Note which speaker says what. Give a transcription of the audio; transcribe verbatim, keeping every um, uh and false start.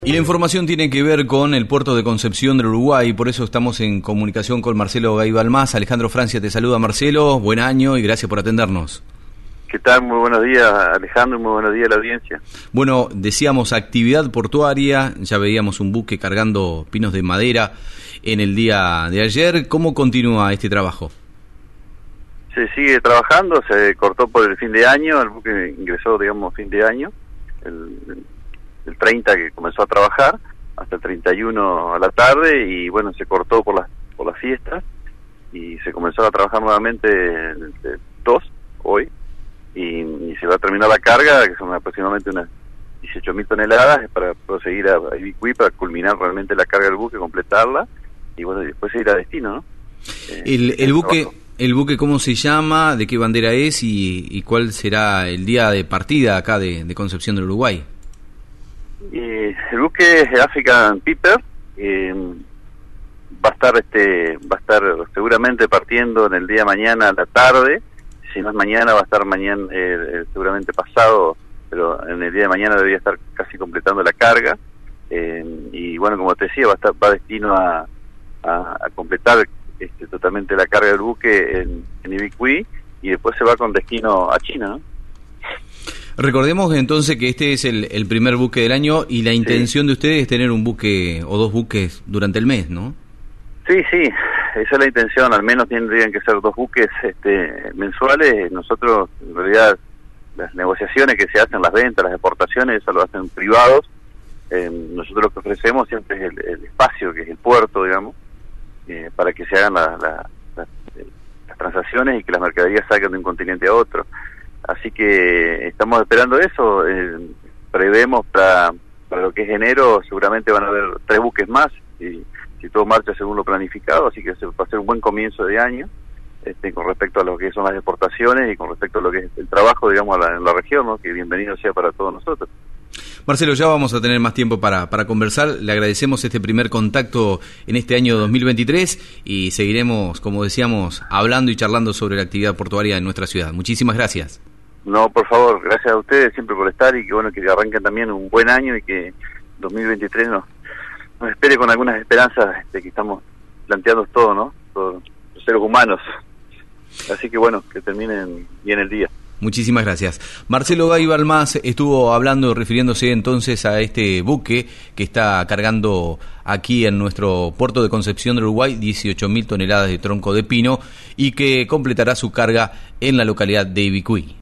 Speaker 1: Y la información tiene que ver con el puerto de Concepción del Uruguay, por eso estamos en comunicación con Marcelo Gay-Balmás. Alejandro Francia te saluda. Marcelo, buen año y gracias por atendernos.
Speaker 2: ¿Qué tal? Muy buenos días, Alejandro, muy buenos días a la audiencia.
Speaker 1: Bueno, decíamos actividad portuaria, ya veíamos un buque cargando pinos de madera en el día de ayer. ¿Cómo continúa este trabajo?
Speaker 2: Se sigue trabajando, se cortó por el fin de año, el buque ingresó, digamos, fin de año, el, el treinta que comenzó a trabajar, hasta el treinta y uno a la tarde, y bueno, se cortó por las por las fiestas, y se comenzó a trabajar nuevamente el, el dos, hoy, y, y se va a terminar la carga, que son aproximadamente unas dieciocho mil toneladas, para proseguir a, a Ibicuí, para culminar realmente la carga del buque, completarla, y bueno, y después ir a destino, ¿no? Eh,
Speaker 1: el, el buque... ¿El buque cómo se llama, de qué bandera es y, y cuál será el día de partida acá de, de Concepción del Uruguay?
Speaker 2: Eh, el buque es African Piper, eh, va a estar este va a estar seguramente partiendo en el día de mañana a la tarde, si no es mañana va a estar mañana eh, seguramente pasado, pero en el día de mañana debería estar casi completando la carga, eh, y bueno, como te decía, va a estar va destino a, a, a completar Este, totalmente la carga del buque en, en Ibicuí, y después se va con destino a China, ¿no?
Speaker 1: Recordemos entonces que este es el, el primer buque del año y la intención sí. de ustedes es tener un buque o dos buques durante el mes, ¿no?
Speaker 2: Sí, sí, esa es la intención, al menos tendrían que ser dos buques este, mensuales. Nosotros, en realidad, las negociaciones que se hacen, las ventas, las exportaciones, eso lo hacen privados. Eh, nosotros lo que ofrecemos siempre es el, el espacio, que es el puerto, digamos, Eh, para que se hagan la, la, la, las transacciones y que las mercaderías salgan de un continente a otro. Así que estamos esperando eso, eh, prevemos para, para lo que es enero, seguramente van a haber tres buques más, y, si todo marcha según lo planificado, así que se va a ser un buen comienzo de año, este, con respecto a lo que son las exportaciones y con respecto a lo que es el trabajo, digamos, a la, en la región, ¿no? Que bienvenido sea para todos nosotros.
Speaker 1: Marcelo, ya vamos a tener más tiempo para, para conversar. Le agradecemos este primer contacto en este año dos mil veintitrés y seguiremos, como decíamos, hablando y charlando sobre la actividad portuaria en nuestra ciudad. Muchísimas gracias.
Speaker 2: No, por favor, gracias a ustedes siempre por estar, y que bueno, que arranquen también un buen año y que dos mil veintitrés nos, nos espere con algunas esperanzas este, que estamos planteando todos, ¿no? Todos los seres humanos. Así que bueno, que terminen bien el día.
Speaker 1: Muchísimas gracias. Marcelo Gay-Balmás estuvo hablando, refiriéndose entonces a este buque que está cargando aquí en nuestro puerto de Concepción del Uruguay dieciocho mil toneladas de tronco de pino y que completará su carga en la localidad de Ibicuí.